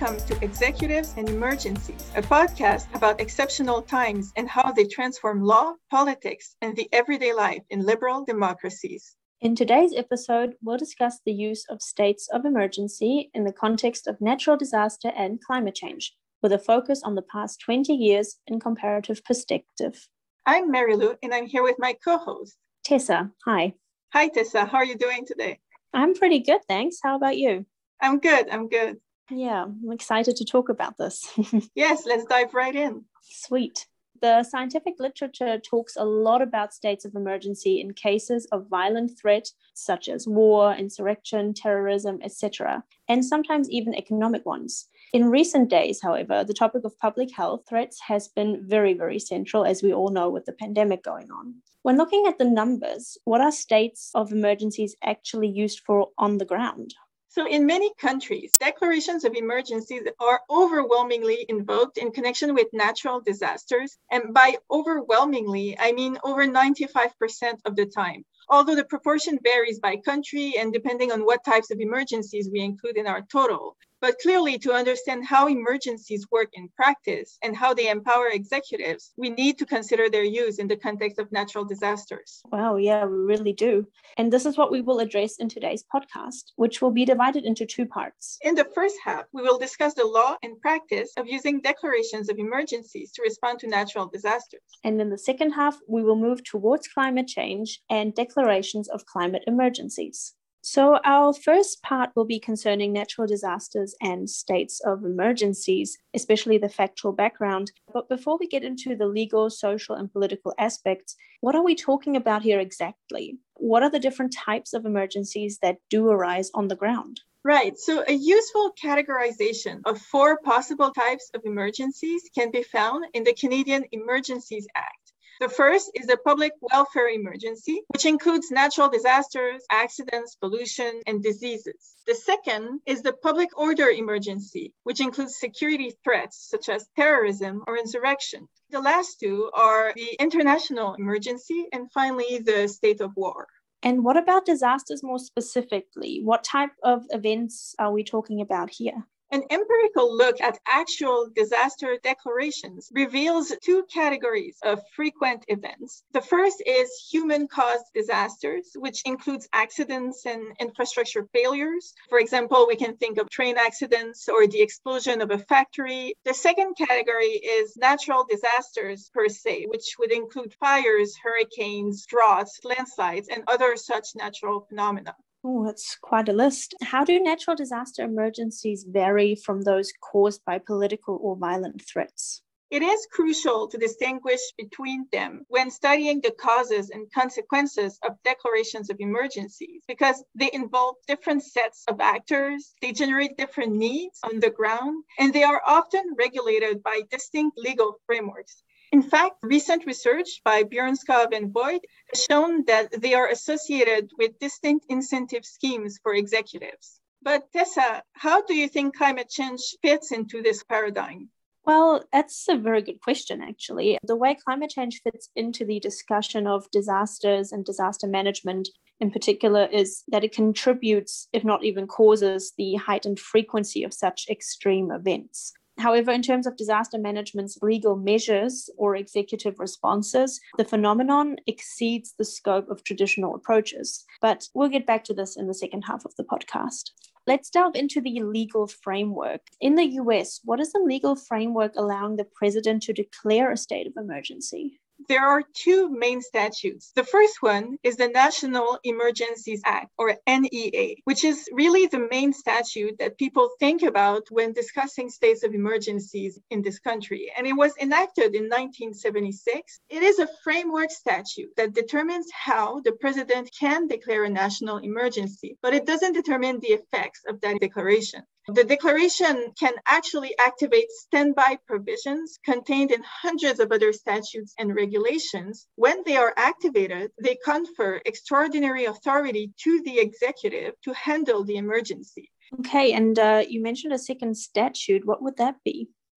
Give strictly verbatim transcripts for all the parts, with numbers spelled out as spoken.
welcome to Executives and Emergencies, a podcast about exceptional times and how they transform law, politics, and the everyday life in liberal democracies. In today's episode, we'll discuss the use of states of emergency in the context of natural disaster and climate change, with a focus on the past twenty years in comparative perspective. I'm Mary Lou, and I'm here with my co-host, Tessa. Hi. Hi, Tessa. How are you doing today? I'm pretty good, thanks. How about you? I'm good. I'm good. Yeah, I'm excited to talk about this. Yes, let's dive right in. Sweet. The scientific literature talks a lot about states of emergency in cases of violent threat, such as war, insurrection, terrorism, et cetera, and sometimes even economic ones. In recent days, however, the topic of public health threats has been very, very central, as we all know, with the pandemic going on. When looking at the numbers, what are states of emergencies actually used for on the ground? So in many countries, declarations of emergencies are overwhelmingly invoked in connection with natural disasters. And by overwhelmingly, I mean over ninety-five percent of the time. Although the proportion varies by country and depending on what types of emergencies we include in our total. But clearly, to understand how emergencies work in practice and how they empower executives, we need to consider their use in the context of natural disasters. Wow, yeah, we really do. And this is what we will address in today's podcast, which will be divided into two parts. In the first half, we will discuss the law and practice of using declarations of emergencies to respond to natural disasters. And in the second half, we will move towards climate change and declarations of climate emergencies. So our first part will be concerning natural disasters and states of emergencies, especially the factual background. But before we get into the legal, social, and political aspects, what are we talking about here exactly? What are the different types of emergencies that do arise on the ground? Right. So a useful categorization of four possible types of emergencies can be found in the Canadian Emergencies Act. The first is the public welfare emergency, which includes natural disasters, accidents, pollution, and diseases. The second is the public order emergency, which includes security threats such as terrorism or insurrection. The last two are the international emergency and finally the state of war. And what about disasters more specifically? What type of events are we talking about here? An empirical look at actual disaster declarations reveals two categories of frequent events. The first is human-caused disasters, which includes accidents and infrastructure failures. For example, we can think of train accidents or the explosion of a factory. The second category is natural disasters per se, which would include fires, hurricanes, droughts, landslides, and other such natural phenomena. Oh, that's quite a list. How do natural disaster emergencies vary from those caused by political or violent threats? It is crucial to distinguish between them when studying the causes and consequences of declarations of emergencies because they involve different sets of actors, they generate different needs on the ground, and they are often regulated by distinct legal frameworks. In fact, recent research by Bjornskov and Boyd has shown that they are associated with distinct incentive schemes for executives. But Tessa, how do you think climate change fits into this paradigm? Well, that's a very good question, actually. The way climate change fits into the discussion of disasters and disaster management in particular is that it contributes, if not even causes, the heightened frequency of such extreme events. However, in terms of disaster management's legal measures or executive responses, the phenomenon exceeds the scope of traditional approaches. But we'll get back to this in the second half of the podcast. Let's delve into the legal framework. In the U S, what is the legal framework allowing the president to declare a state of emergency? There are two main statutes. The first one is the National Emergencies Act, or N E A, which is really the main statute that people think about when discussing states of emergencies in this country. And it was enacted in nineteen seventy-six. It is a framework statute that determines how the president can declare a national emergency, but it doesn't determine the effects of that declaration. The declaration can actually activate standby provisions contained in hundreds of other statutes and regulations. When they are activated, they confer extraordinary authority to the executive to handle the emergency. Okay, and uh, you mentioned a second statute. What would that be?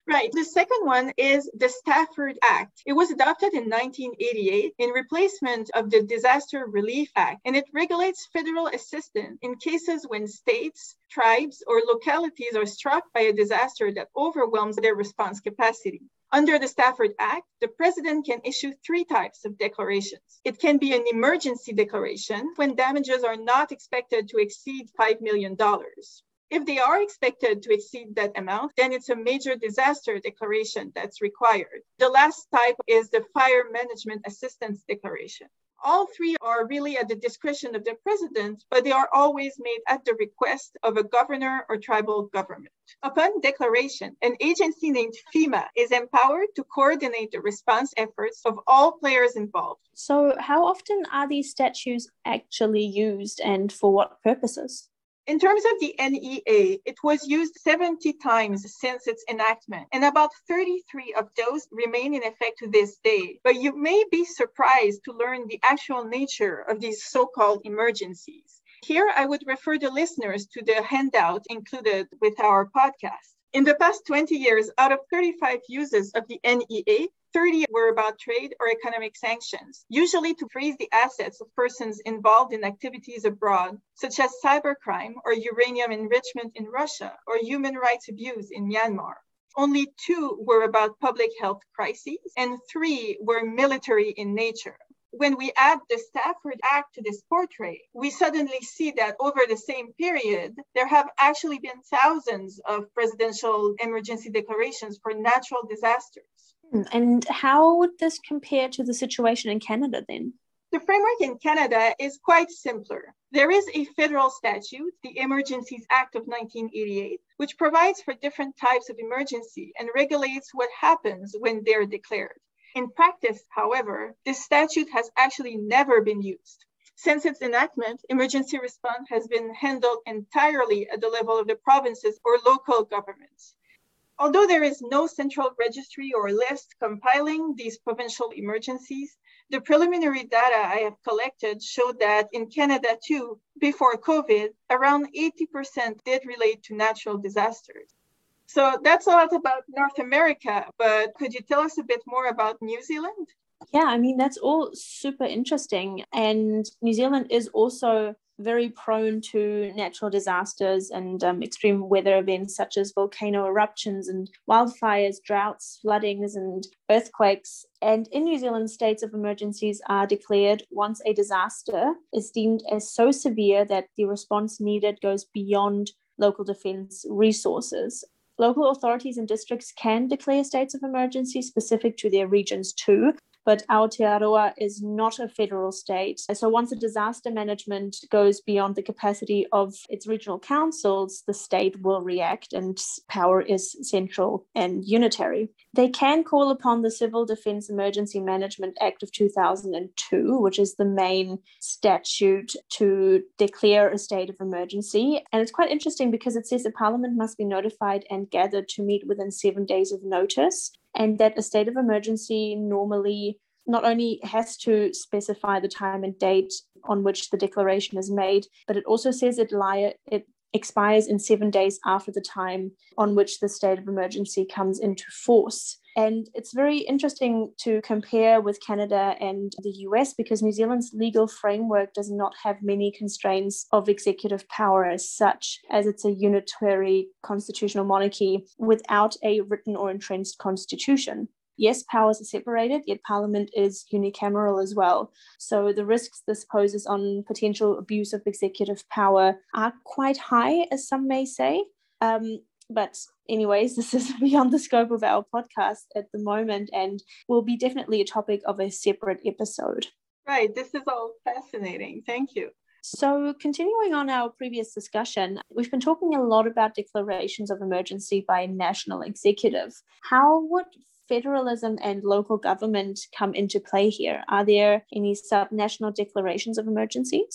Right. The second one is the Stafford Act. It was adopted in nineteen eighty-eight in replacement of the Disaster Relief Act, and it regulates federal assistance in cases when states, tribes, or localities are struck by a disaster that overwhelms their response capacity. Under the Stafford Act, the president can issue three types of declarations. It can be an emergency declaration when damages are not expected to exceed five million dollars. If they are expected to exceed that amount, then it's a major disaster declaration that's required. The last type is the Fire Management Assistance Declaration. All three are really at the discretion of the president, but they are always made at the request of a governor or tribal government. Upon declaration, an agency named FEMA is empowered to coordinate the response efforts of all players involved. So how often are these statutes actually used and for what purposes? In terms of the N E A, it was used seventy times since its enactment, and about thirty-three of those remain in effect to this day. But you may be surprised to learn the actual nature of these so-called emergencies. Here, I would refer the listeners to the handout included with our podcast. In the past twenty years, out of thirty-five uses of the N E A, thirty were about trade or economic sanctions, usually to freeze the assets of persons involved in activities abroad, such as cybercrime or uranium enrichment in Russia or human rights abuse in Myanmar. Only two were about public health crises, and three were military in nature. When we add the Stafford Act to this portrait, we suddenly see that over the same period, there have actually been thousands of presidential emergency declarations for natural disasters. And how would this compare to the situation in Canada then? The framework in Canada is quite simpler. There is a federal statute, the Emergencies Act of nineteen eighty-eight, which provides for different types of emergency and regulates what happens when they're declared. In practice, however, this statute has actually never been used. Since its enactment, emergency response has been handled entirely at the level of the provinces or local governments. Although there is no central registry or list compiling these provincial emergencies, the preliminary data I have collected showed that in Canada too, before COVID, around eighty percent did relate to natural disasters. So that's a lot about North America, but could you tell us a bit more about New Zealand? Yeah, I mean, that's all super interesting. And New Zealand is also very prone to natural disasters and um, extreme weather events such as volcano eruptions and wildfires, droughts, floodings, and earthquakes. And in New Zealand, states of emergencies are declared once a disaster is deemed as so severe that the response needed goes beyond local defense resources. Local authorities and districts can declare states of emergency specific to their regions too, but Aotearoa is not a federal state. So once a disaster management goes beyond the capacity of its regional councils, the state will react and power is central and unitary. They can call upon the Civil Defence Emergency Management Act of two thousand two, which is the main statute to declare a state of emergency. And it's quite interesting because it says that Parliament must be notified and gathered to meet within seven days of notice, and that a state of emergency normally not only has to specify the time and date on which the declaration is made, but it also says it, li- it expires in seven days after the time on which the state of emergency comes into force. And it's very interesting to compare with Canada and the U S because New Zealand's legal framework does not have many constraints of executive power as such, as it's a unitary constitutional monarchy without a written or entrenched constitution. Yes, powers are separated, yet Parliament is unicameral as well. So the risks this poses on potential abuse of executive power are quite high, as some may say. Um, But anyways, this is beyond the scope of our podcast at the moment and will be definitely a topic of a separate episode. Right. This is all fascinating. Thank you. So continuing on our previous discussion, we've been talking a lot about declarations of emergency by a national executive. How would federalism and local government come into play here? Are there any subnational declarations of emergencies?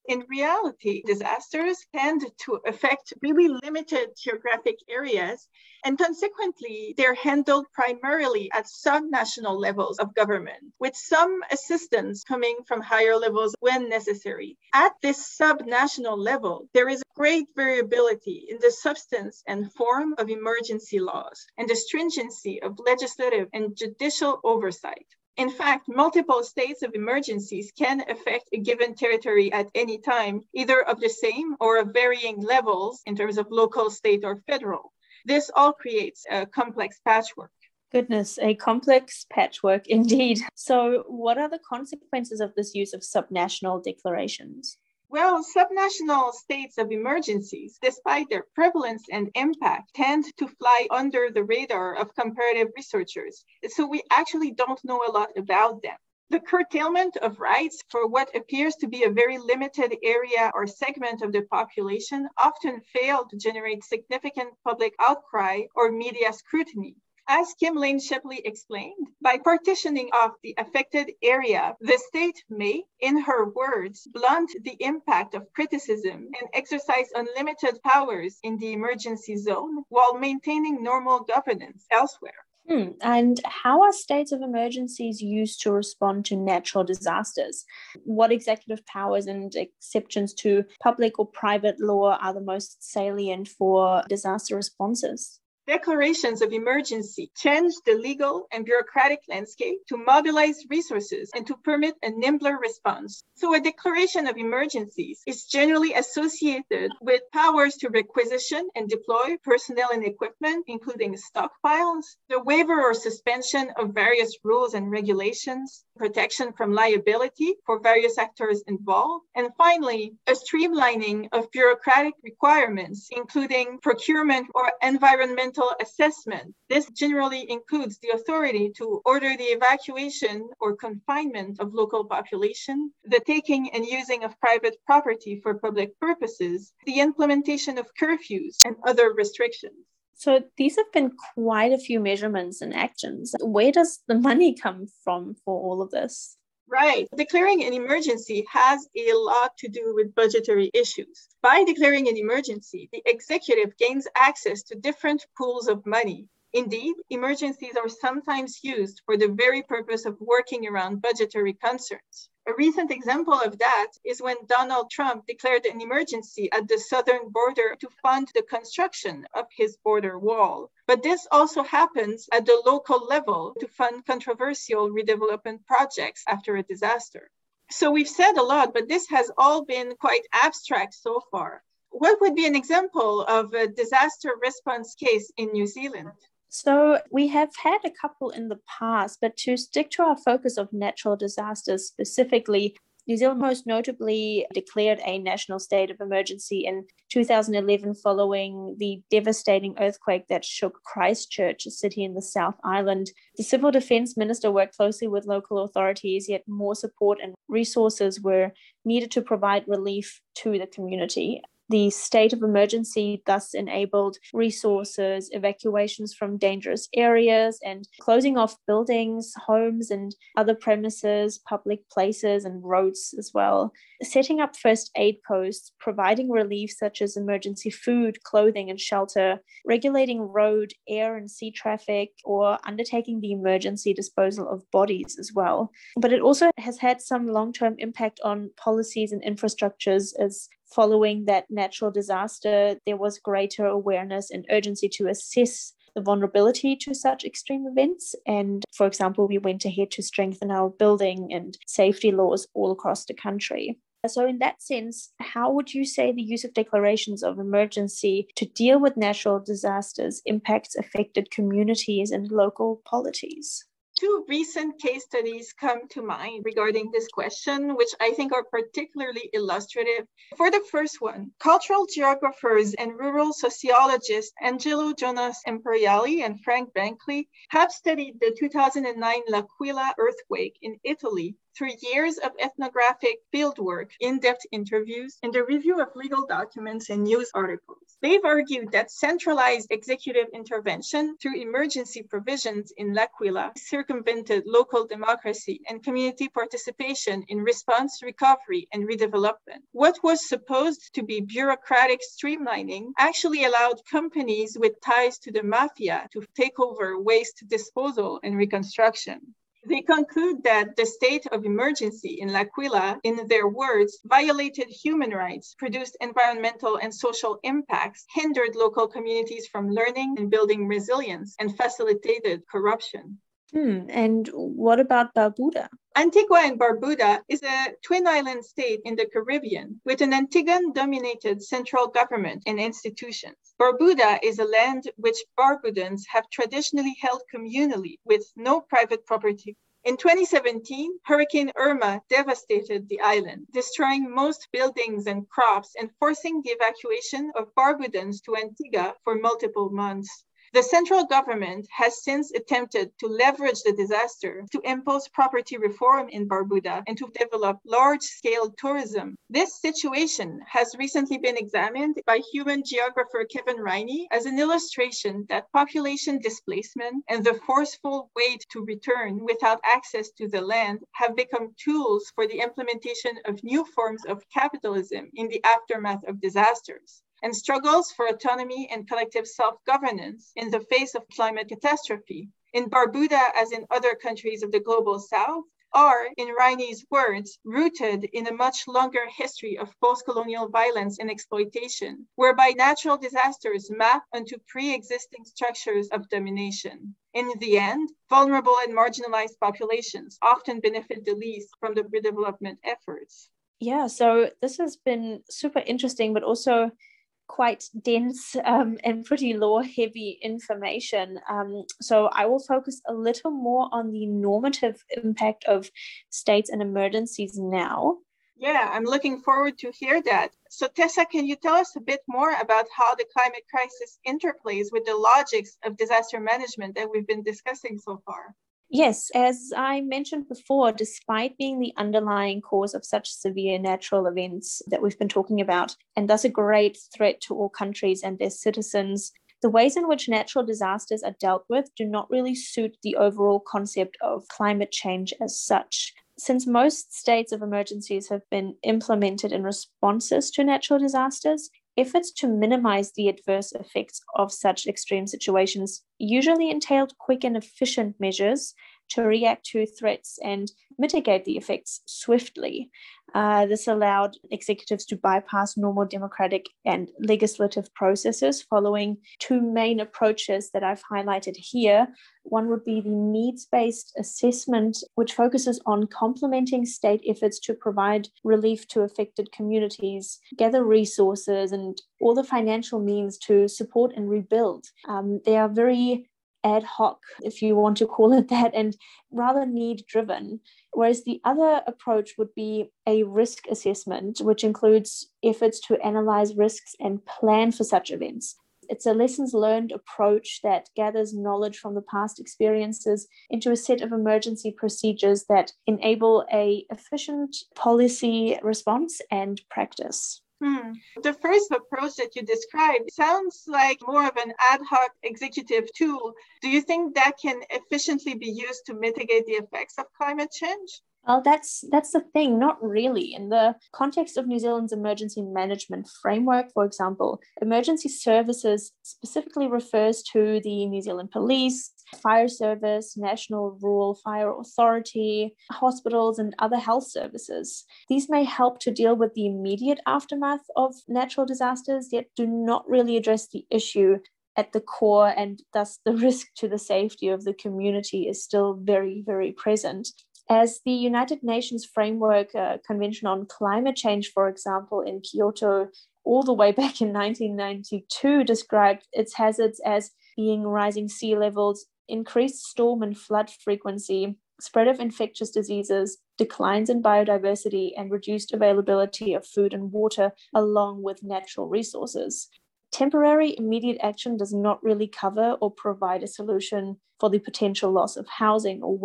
In reality, disasters tend to affect really limited geographic areas, and consequently, they're handled primarily at subnational levels of government, with some assistance coming from higher levels when necessary. At this subnational level, there is great variability in the substance and form of emergency laws and the stringency of legislative and judicial oversight. In fact, multiple states of emergencies can affect a given territory at any time, either of the same or of varying levels in terms of local, state, or federal. This all creates a complex patchwork. Goodness, a complex patchwork indeed. So, what are the consequences of this use of subnational declarations? Well, subnational states of emergencies, despite their prevalence and impact, tend to fly under the radar of comparative researchers. So we actually don't know a lot about them. The curtailment of rights for what appears to be a very limited area or segment of the population often fail to generate significant public outcry or media scrutiny. As Kim Lane Shepley explained, by partitioning off the affected area, the state may, in her words, blunt the impact of criticism and exercise unlimited powers in the emergency zone while maintaining normal governance elsewhere. Hmm. And how are states of emergencies used to respond to natural disasters? What executive powers and exceptions to public or private law are the most salient for disaster responses? Declarations of emergency change the legal and bureaucratic landscape to mobilize resources and to permit a nimbler response. So a declaration of emergencies is generally associated with powers to requisition and deploy personnel and equipment, including stockpiles, the waiver or suspension of various rules and regulations, protection from liability for various actors involved, and finally, a streamlining of bureaucratic requirements, including procurement or environmental assessment. This generally includes the authority to order the evacuation or confinement of local population, the taking and using of private property for public purposes, the implementation of curfews and other restrictions. So these have been quite a few measurements and actions. Where does the money come from for all of this? Right. Declaring an emergency has a lot to do with budgetary issues. By declaring an emergency, the executive gains access to different pools of money. Indeed, emergencies are sometimes used for the very purpose of working around budgetary concerns. A recent example of that is when Donald Trump declared an emergency at the southern border to fund the construction of his border wall. But this also happens at the local level to fund controversial redevelopment projects after a disaster. So we've said a lot, but this has all been quite abstract so far. What would be an example of a disaster response case in New Zealand? So we have had a couple in the past, but to stick to our focus of natural disasters specifically, New Zealand most notably declared a national state of emergency in two thousand eleven following the devastating earthquake that shook Christchurch, a city in the South Island. The Civil Defence Minister worked closely with local authorities, yet more support and resources were needed to provide relief to the community. The state of emergency thus enabled resources, evacuations from dangerous areas, and closing off buildings, homes, and other premises, public places, and roads as well. Setting up first aid posts, providing relief such as emergency food, clothing, and shelter, regulating road, air, and sea traffic, or undertaking the emergency disposal of bodies as well. But it also has had some long-term impact on policies and infrastructures, as following that natural disaster, there was greater awareness and urgency to assess the vulnerability to such extreme events. And for example, we went ahead to strengthen our building and safety laws all across the country. So in that sense, how would you say the use of declarations of emergency to deal with natural disasters impacts affected communities and local polities? Two recent case studies come to mind regarding this question, which I think are particularly illustrative. For the first one, cultural geographers and rural sociologists Angelo Jonas Imperiali and Frank Bankley have studied the two thousand nine L'Aquila earthquake in Italy through years of ethnographic fieldwork, in-depth interviews, and the review of legal documents and news articles. They've argued that centralized executive intervention through emergency provisions in L'Aquila circumvented local democracy and community participation in response, recovery, and redevelopment. What was supposed to be bureaucratic streamlining actually allowed companies with ties to the mafia to take over waste disposal and reconstruction. They conclude that the state of emergency in L'Aquila, in their words, violated human rights, produced environmental and social impacts, hindered local communities from learning and building resilience, and facilitated corruption. Hmm. And what about Barbuda? Antigua and Barbuda is a twin island state in the Caribbean with an Antiguan-dominated central government and institutions. Barbuda is a land which Barbudans have traditionally held communally with no private property. In twenty seventeen, Hurricane Irma devastated the island, destroying most buildings and crops and forcing the evacuation of Barbudans to Antigua for multiple months. The central government has since attempted to leverage the disaster to impose property reform in Barbuda and to develop large-scale tourism. This situation has recently been examined by human geographer Kevin Riney as an illustration that population displacement and the forceful wait to return without access to the land have become tools for the implementation of new forms of capitalism in the aftermath of disasters. And struggles for autonomy and collective self-governance in the face of climate catastrophe. In Barbuda, as in other countries of the global south, are, in Riney's words, rooted in a much longer history of post-colonial violence and exploitation, whereby natural disasters map onto pre-existing structures of domination. In the end, vulnerable and marginalized populations often benefit the least from the redevelopment efforts. Yeah, so this has been super interesting, but also quite dense um, and pretty law-heavy information. Um, so I will focus a little more on the normative impact of states and emergencies now. Yeah, I'm looking forward to hear that. So Tessa, can you tell us a bit more about how the climate crisis interplays with the logics of disaster management that we've been discussing so far? Yes, as I mentioned before, despite being the underlying cause of such severe natural events that we've been talking about, and thus a great threat to all countries and their citizens, the ways in which natural disasters are dealt with do not really suit the overall concept of climate change as such. Since most states of emergencies have been implemented in responses to natural disasters, efforts to minimize the adverse effects of such extreme situations usually entailed quick and efficient measures to react to threats and mitigate the effects swiftly. Uh, this allowed executives to bypass normal democratic and legislative processes following two main approaches that I've highlighted here. One would be the needs-based assessment, which focuses on complementing state efforts to provide relief to affected communities, gather resources, and all the financial means to support and rebuild. Um, they are very ad hoc, if you want to call it that, and rather need-driven. Whereas the other approach would be a risk assessment, which includes efforts to analyze risks and plan for such events. It's a lessons learned approach that gathers knowledge from the past experiences into a set of emergency procedures that enable a efficient policy response and practice. Hmm. The first approach that you described sounds like more of an ad hoc executive tool. Do you think that can efficiently be used to mitigate the effects of climate change? Well, that's that's the thing, not really. In the context of New Zealand's emergency management framework, for example, emergency services specifically refers to the New Zealand Police, Fire Service, National Rural Fire Authority, hospitals, and other health services. These may help to deal with the immediate aftermath of natural disasters, yet do not really address the issue at the core, and thus the risk to the safety of the community is still very, very present. As the United Nations Framework uh, Convention on Climate Change, for example, in Kyoto, all the way back in nineteen ninety-two, described its hazards as being rising sea levels, increased storm and flood frequency, spread of infectious diseases, declines in biodiversity, and reduced availability of food and water, along with natural resources. Temporary immediate action does not really cover or provide a solution for the potential loss of housing or work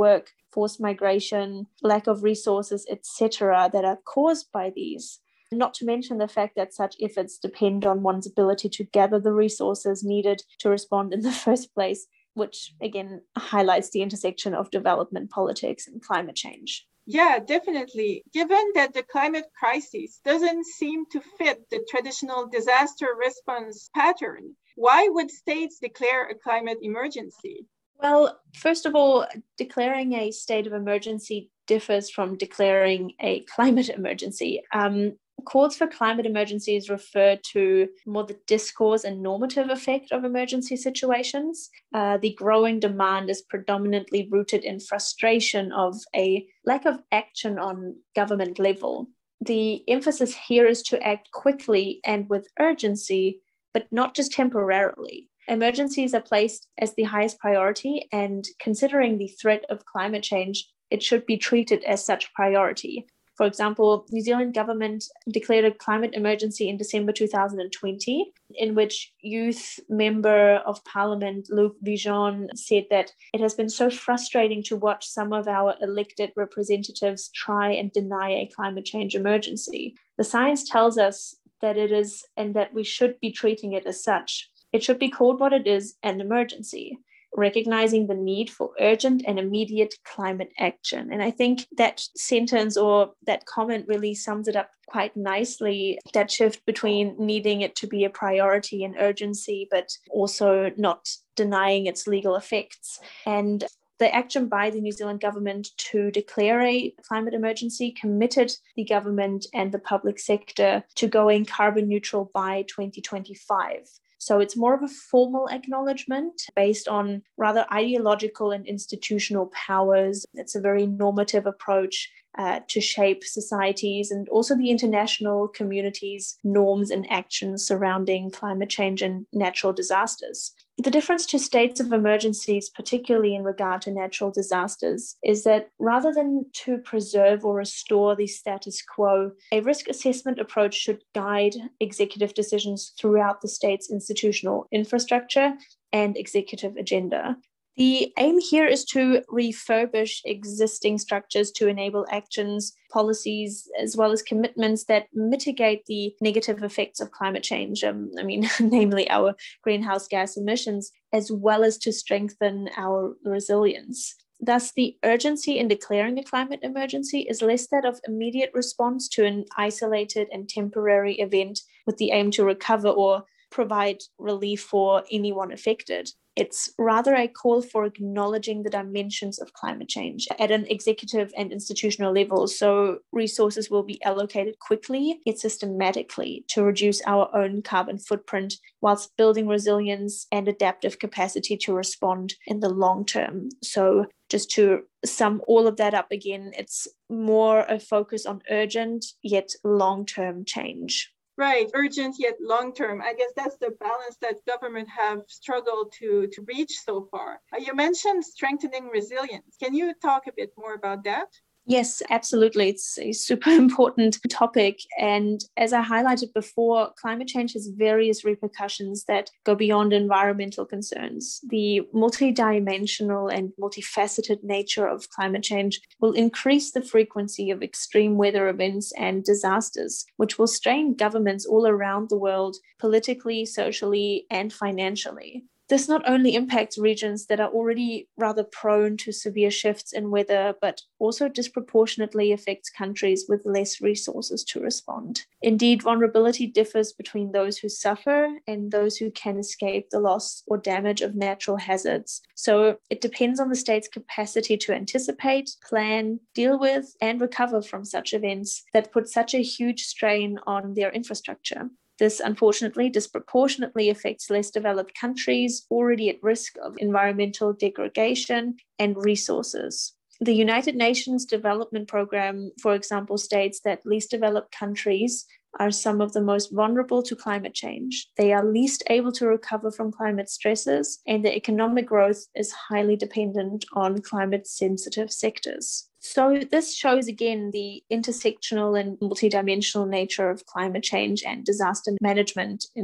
forced migration, lack of resources, et cetera, that are caused by these. Not to mention the fact that such efforts depend on one's ability to gather the resources needed to respond in the first place, which again highlights the intersection of development politics and climate change. Yeah, definitely. Given that the climate crisis doesn't seem to fit the traditional disaster response pattern, why would states declare a climate emergency? Well, first of all, declaring a state of emergency differs from declaring a climate emergency. Um, calls for climate emergencies refer to more the discourse and normative effect of emergency situations. Uh, the growing demand is predominantly rooted in frustration of a lack of action on government level. The emphasis here is to act quickly and with urgency, but not just temporarily. Emergencies are placed as the highest priority, and considering the threat of climate change, it should be treated as such priority. For example, New Zealand government declared a climate emergency in December two thousand twenty, in which Youth Member of Parliament Luc Vigeon said that it has been so frustrating to watch some of our elected representatives try and deny a climate change emergency. The science tells us that it is, and that we should be treating it as such. It should be called what it is, an emergency, recognizing the need for urgent and immediate climate action. And I think that sentence or that comment really sums it up quite nicely, that shift between needing it to be a priority and urgency, but also not denying its legal effects. And the action by the New Zealand government to declare a climate emergency committed the government and the public sector to going carbon neutral by twenty twenty-five. So it's more of a formal acknowledgement based on rather ideological and institutional powers. It's a very normative approach uh, to shape societies and also the international community's norms and actions surrounding climate change and natural disasters. The difference to states of emergencies, particularly in regard to natural disasters, is that rather than to preserve or restore the status quo, a risk assessment approach should guide executive decisions throughout the state's institutional infrastructure and executive agenda. The aim here is to refurbish existing structures to enable actions, policies, as well as commitments that mitigate the negative effects of climate change, um, I mean, namely our greenhouse gas emissions, as well as to strengthen our resilience. Thus, the urgency in declaring a climate emergency is less that of immediate response to an isolated and temporary event with the aim to recover or provide relief for anyone affected. It's rather a call for acknowledging the dimensions of climate change at an executive and institutional level, so resources will be allocated quickly yet systematically to reduce our own carbon footprint whilst building resilience and adaptive capacity to respond in the long term. So just to sum all of that up again, it's more a focus on urgent yet long-term change. Right, urgent yet long-term. I guess that's the balance that government have struggled to, to reach so far. Uh, you mentioned strengthening resilience. Can you talk a bit more about that? Yes, absolutely. It's a super important topic. And as I highlighted before, climate change has various repercussions that go beyond environmental concerns. The multidimensional and multifaceted nature of climate change will increase the frequency of extreme weather events and disasters, which will strain governments all around the world, politically, socially, and financially. This not only impacts regions that are already rather prone to severe shifts in weather, but also disproportionately affects countries with less resources to respond. Indeed, vulnerability differs between those who suffer and those who can escape the loss or damage of natural hazards. So it depends on the state's capacity to anticipate, plan, deal with, and recover from such events that put such a huge strain on their infrastructure. This, unfortunately, disproportionately affects less developed countries already at risk of environmental degradation and resources. The United Nations Development Programme, for example, states that least developed countries are some of the most vulnerable to climate change. They are least able to recover from climate stresses, and their economic growth is highly dependent on climate-sensitive sectors. So this shows again the intersectional and multidimensional nature of climate change and disaster management in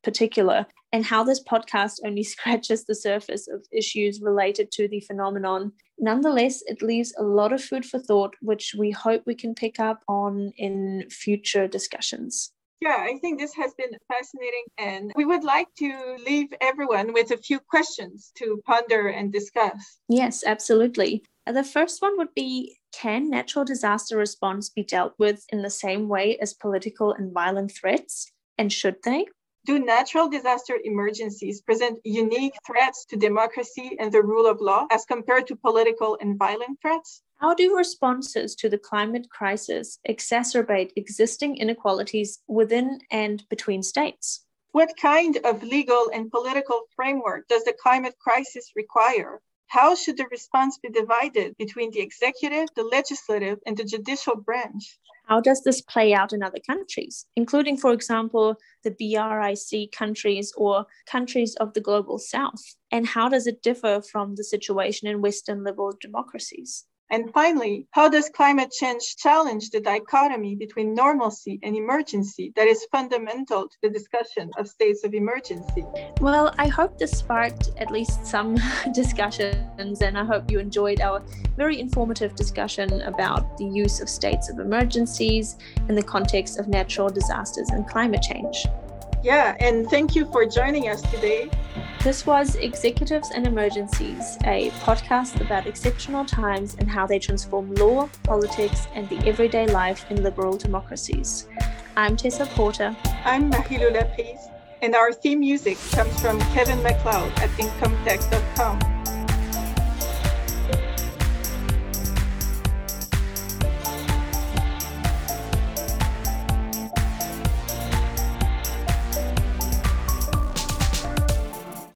particular, and how this podcast only scratches the surface of issues related to the phenomenon. Nonetheless, it leaves a lot of food for thought, which we hope we can pick up on in future discussions. Yeah, I think this has been fascinating, and we would like to leave everyone with a few questions to ponder and discuss. Yes, absolutely. The first one would be, can natural disaster response be dealt with in the same way as political and violent threats? And should they? Do natural disaster emergencies present unique threats to democracy and the rule of law as compared to political and violent threats? How do responses to the climate crisis exacerbate existing inequalities within and between states? What kind of legal and political framework does the climate crisis require? How should the response be divided between the executive, the legislative, and the judicial branch? How does this play out in other countries, including, for example, the B R I C countries or countries of the global south? And how does it differ from the situation in Western liberal democracies? And finally, how does climate change challenge the dichotomy between normalcy and emergency that is fundamental to the discussion of states of emergency? Well, I hope this sparked at least some discussions, and I hope you enjoyed our very informative discussion about the use of states of emergencies in the context of natural disasters and climate change. Yeah, and thank you for joining us today. This was Executives and Emergencies, a podcast about exceptional times and how they transform law, politics, and the everyday life in liberal democracies. I'm Tessa Porter. I'm Marilou Laprise, and our theme music comes from Kevin MacLeod at income tech dot com.